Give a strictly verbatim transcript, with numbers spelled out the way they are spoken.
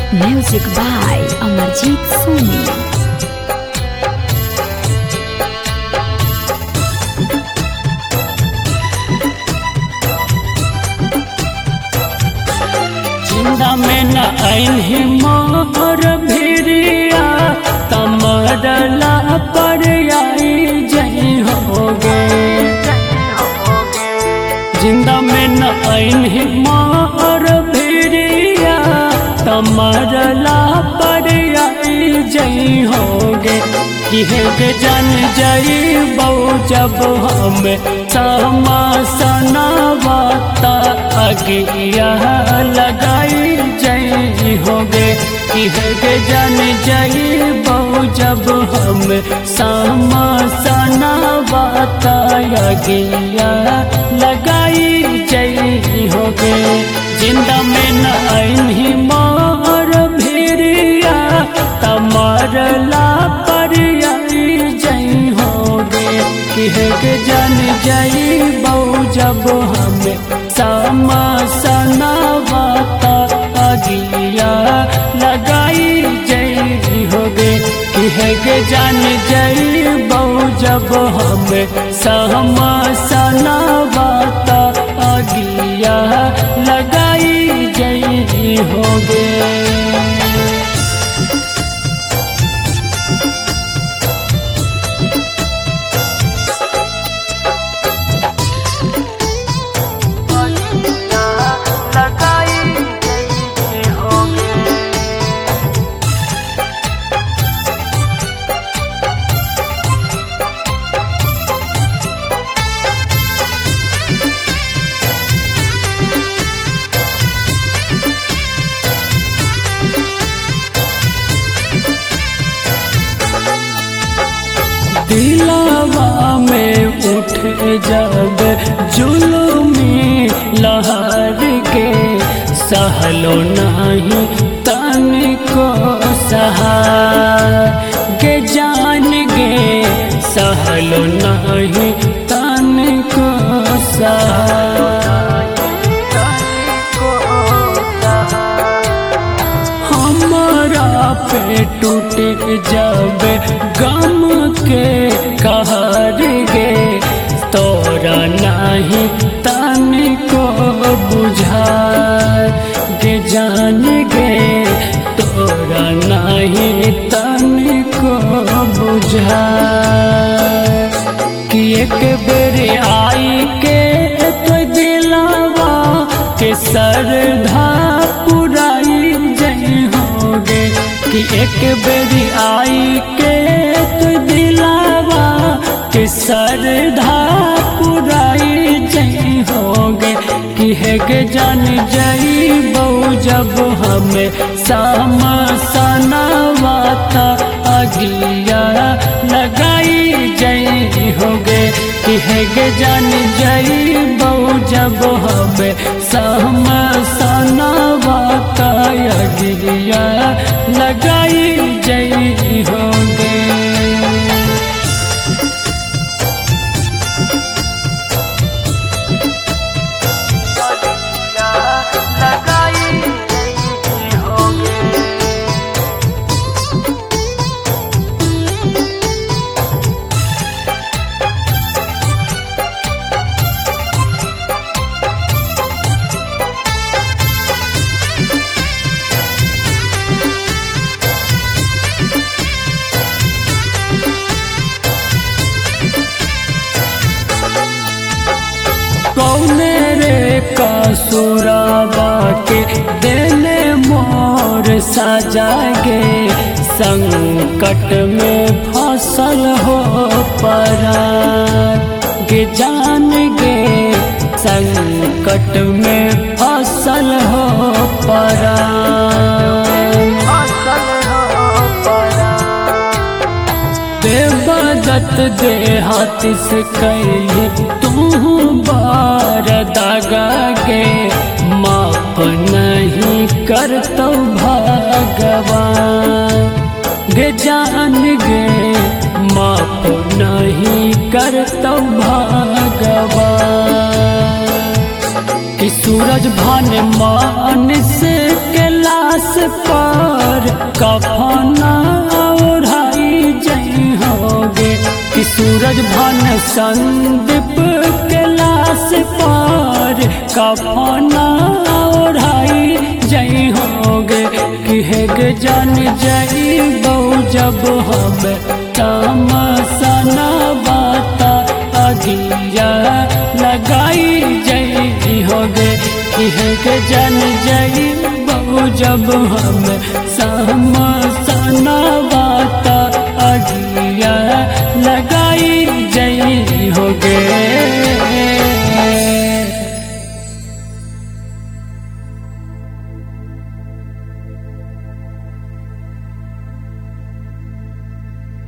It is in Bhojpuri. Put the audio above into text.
Music by Amarjit Soni. जिंदा में न आइन्ही मोर भिरिया तमरला पर आई जई होगे। जिंदा में न आइन्ही मोर भिरिया तमरला पर आई जई होगे। किहे जान जई बहु जब हमें समा सनावाता अगिया लगाई जई होगे। किहे जान जई बहु जब हमें समा सनावाता अगिया लगाई जई होगे। जिंदा में न आइन्ही मोर भिरिया तमरला पर आई जई होगे। किहे जान जई बहु जब हमें समा सनावाता अगिया लगाई जई होगे। किहे जान जई बहु जब हमें समा सनावाता अगिया लगाई जई होगे। दिलावा में उठे जब जुल्मी लहर के सहलो नहीं तन को सहार गे जान गे सहलो नहीं तन को सहार। हमारा पे टूटे जब गम के कहर गे तोरा नहीं तन को बुझा गे जान गे तोरा नहीं तन को बुझा। कि एक बेर आई के तो दिलावा के सरधा पुराई जई होगे। कि एक बेरी आई के तो दिलावा के सरधा पुराई जई होगे। किहे जान जई बहु जब हमें समा सनावाता अगिया लगाई जई होगे। किहे जान जई बहु जब हमें समा सनावाता अगिया लगाई जई होगे। कौने रे कसुराबा के देने मोर सजा गे संकट में फसल हो परार गे जान गे संकट में फसल हो परार। बेबदत दे हाथ से कैली तू बार दागा गे माफ नहीं करतो भगवान गे जान गे माफ नहीं करतो भगवान। कि सूरज भान मानस के लाश पा कफना ओढ़ाई जई होगे कि सूरज भान संदीप के लाश पर कफना ओढ़ाई जई होगे कि हेग जान जई बहु जब हम तमसना बाता अगिया लगाई जई होगे कि हेग जान जई बहु जब हम समसना बाता अगिया लगाई जई होगे।